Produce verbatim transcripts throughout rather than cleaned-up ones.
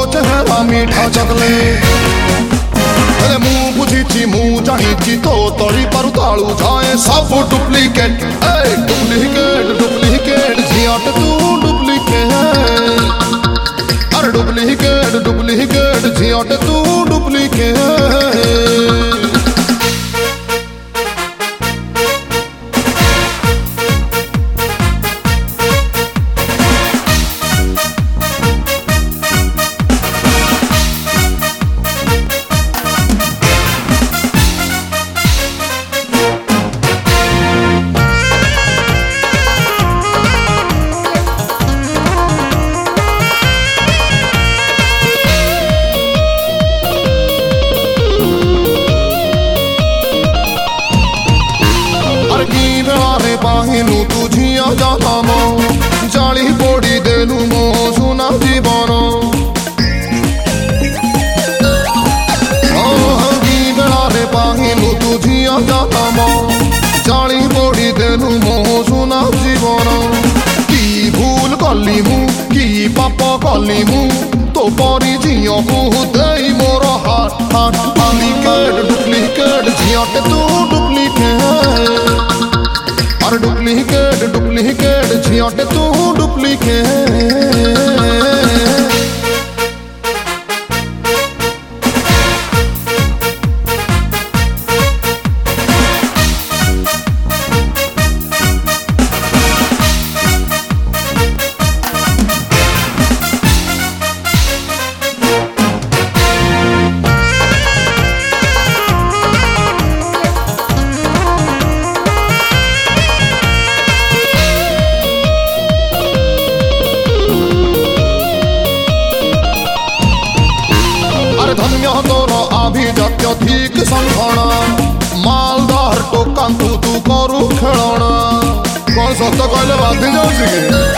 चेहरा मीठा चॉकलेट अरे मुँ बुझी मुँ जानी तो तरी पर तालू जाए सब डुप्लीकेट डुप्लीकेट डुप्लीकेट झियाट तू डुप्लीकेट अरे डुप्लीकेट डुप्लीकेट झियाट तू डुप्लीकेट। बाहिनु तुझिया जाना मो जाली पोड़ी देनु मो सुना जीवन बेड़ारे बाहिनु तुझिया जाना मो जाली पोड़ी देनु मो सुना जीवन की भूल कली मु की पाप कली मु तो परी झिया को दे मोर हाथ हाथ डुप्लीकेट डुप्लीकेट झियाटे तू डुप्लीकेट डुप्लीकेट डुप्लीकेट झियाटे तू डुप्लीकेट। धन्य तोर आभिजात्य ठीक संघणा मालदार टोकान तू तू करू खेलना कौन सत कहले बाधी जाऊँ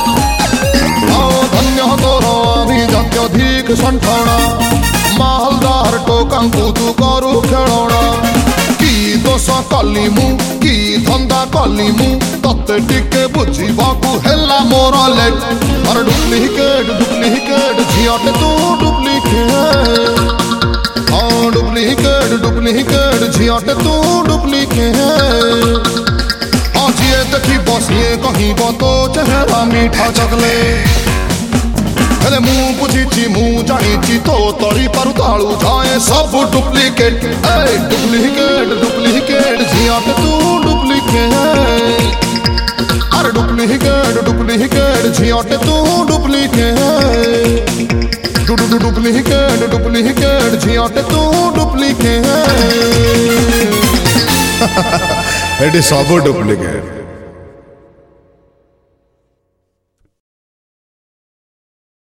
धन्य तोर आभिजात्य ठीक संघणा मालदार टोकान तू तू करू खेलना की दोष कली मु की धंदा कली मु तते टिके बुझीबाकू हेला मोर लेट अरे डुप्लीकेट डुप्लीकेट झियाटे तू डुप्लीकेट डुप्लीकेट डुप्लीकेट झियाटे तू डुप्लीकेट आजिए देखी बसिए कहीं तो चेहरा मीठा चॉकलेट हेले मुँ बुझी मुँ जानी तो तरी पर तालू जाए सब डुप्लीकेट डुप्लीकेट डुप्लीकेट झियाटे तू डुप्लीकेट अरे डुप्लीकेट डुप्लीकेट झियाटे तू डुप्लीकेट डुप्लीकेट डुप्लीकेट झियाटे तू डुप्लीकेट एटी सब डुप्लीकेट।